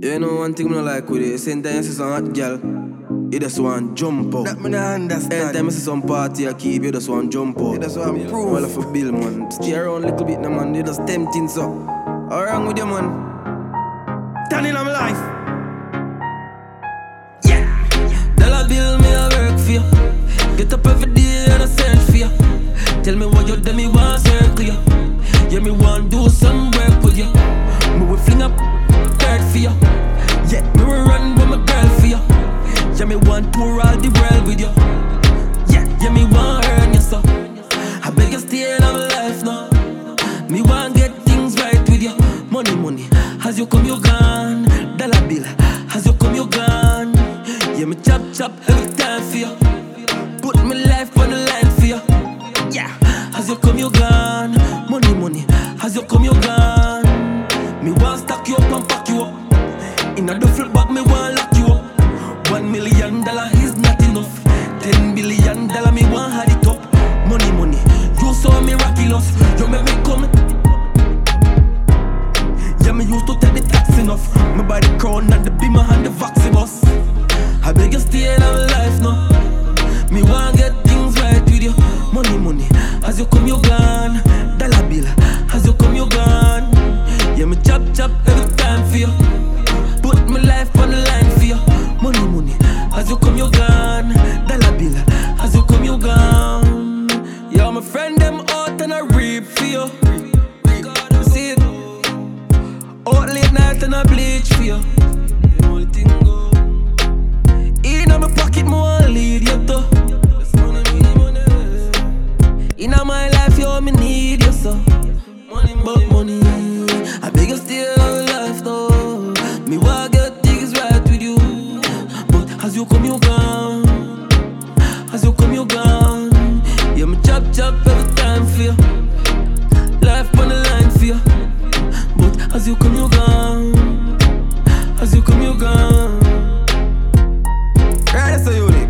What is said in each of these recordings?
You know one thing I don't like with it. Same time you see some hot girl, you just want jump out. That me not understand. Anytime you see some party I keep, you just want jump out. You just want proof. Well, for bill, man. Stay around a little bit, now, man. You just tempting, so. All wrong with you, man? Turning on my life. Yeah. Dollar bill, me I work for you. Get up every day and I search for you. Tell me what you do, me want circle you. Yeah, me want do some work with you. Me will fling up dirt for you. Yeah, me will run with my girl for you. Yeah, me want tour all the world with you. Yeah, me want earn you, so I beg you stay in my life now. Me want get things right with you. Money, as you come you gone. Dollar bill, as you come you gone. Yeah, me chop every time for you. Put my life on the line for you. Yeah, as you come you gone. Money, as you come you gone. Me want stack you up and pack you up. In a duffel bag me want lock you up. $1 million is not enough. $10 billion me want had it up. Money, you so miraculous. You make me come. Yeah, me used to take the taxi enough. Me buy the crown and the beamer and the vaccine bus. I beg you stay in my life now. Me want get things right with you. Money, as you come you gone. Dollar bill, as you come you gone. Yeah, me chop every time for you. Put my life on the line for you. Money, as you come you gone. Dollar bill, as you come you gone. Yeah, my friend them out and I reap for you. See it? Out late night and I bleach for you. In my pocket, more lead you to. In my life, yo, me need you so. Money, I beg you stay in my life though. Me want get things right with you. But as you come, you gone. As you come, you gone. Yeah, me chop every time for you. Life on the line for you. But as you come, you gone. As you come, you gone. Right, that's so unique.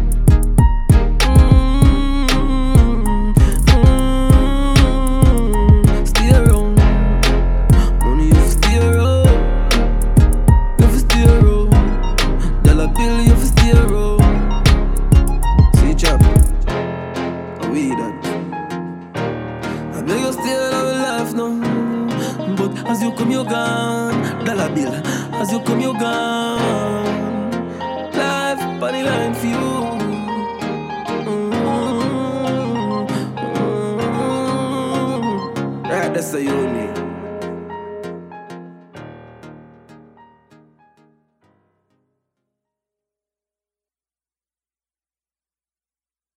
Stay around. Money, you stay around. You stay around. Dollar bill, you stay around. See, chop. We that. I beg you stay in our life now. But as you come, you gone. Dollar bill, as you come, you gone. Life on the line for you. Right, that's so unique.